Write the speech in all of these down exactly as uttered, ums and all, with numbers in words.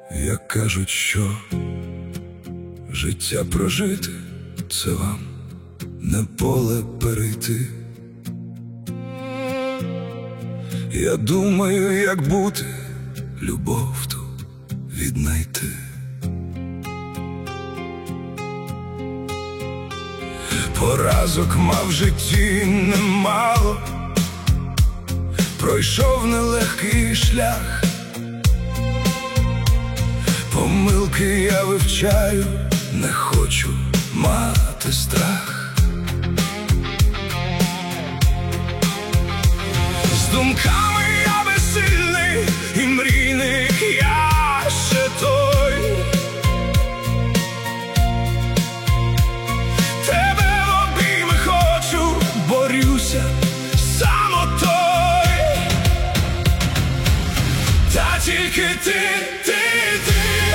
Як кажуть, що життя прожити — це вам не поле перейти. Я думаю, як бути, любов ту віднайти. Поразок мав в житті немало, пройшов нелегкий шлях. Помилки я вивчаю, не хочу мати страх. З думками я безсильний і мрійник, я ще той. Тебе в обійми хочу, борюся самотой. Та тільки ти, ти, ти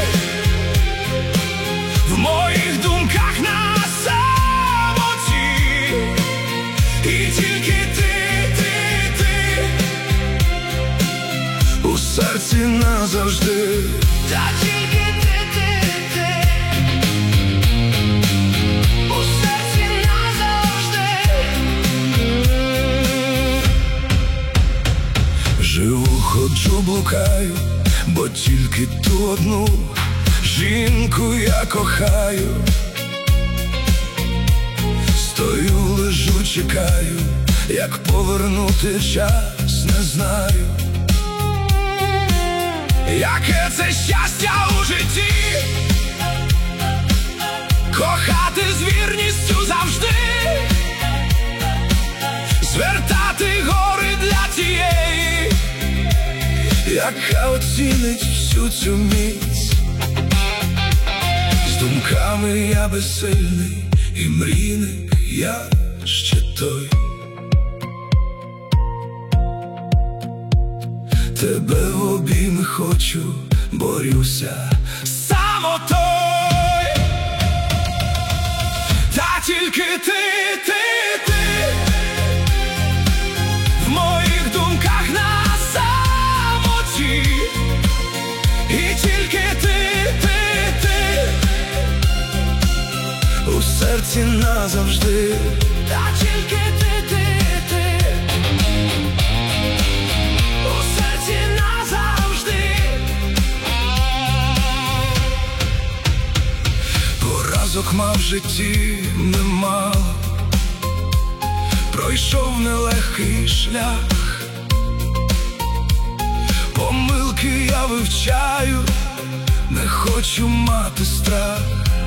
в моїх думках на самоті. І тільки ти, ти, ти у серці назавжди. Та тільки ти, ти, ти у серці назавжди. Живу, ходжу, блукаю, бо тільки ту одну жінку я кохаю. Стою, лежу, чекаю, як повернути час, не знаю. Яке це щастя у житті кохати з вірністю завжди, звертати гори для тієї, яка оцінить всю цю міць. З думками я безсильний і мрійник, я ще той. Тебе в обійми хочу, борюся самотой. Та тільки ти, ти, ти в моїх думках на самоті. І тільки ти, ти, ти у серці назавжди. Та тільки ти, ти, ти у серці назавжди. Поразок мав в житті немало, пройшов нелегкий шлях. Помилки я вивчаю, не хочу мати страх.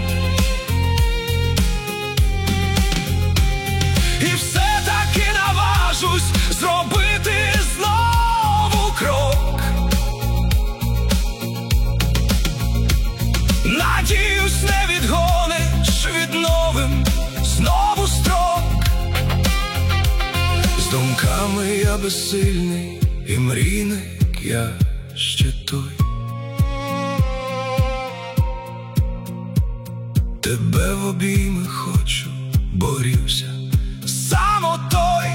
І все-таки наважусь зробити знову крок. Надіюсь, не відгониш від новим знову строк. З думками я безсильний і мрійник, я ще той. Тебе в обійми хочу, борюся самотой.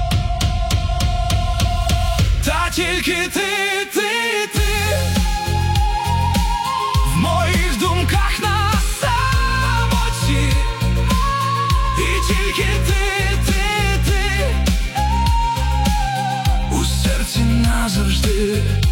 Та тільки ти, ти, ти в моїх думках на самоті. І тільки ти, ти, ти у серці назавжди.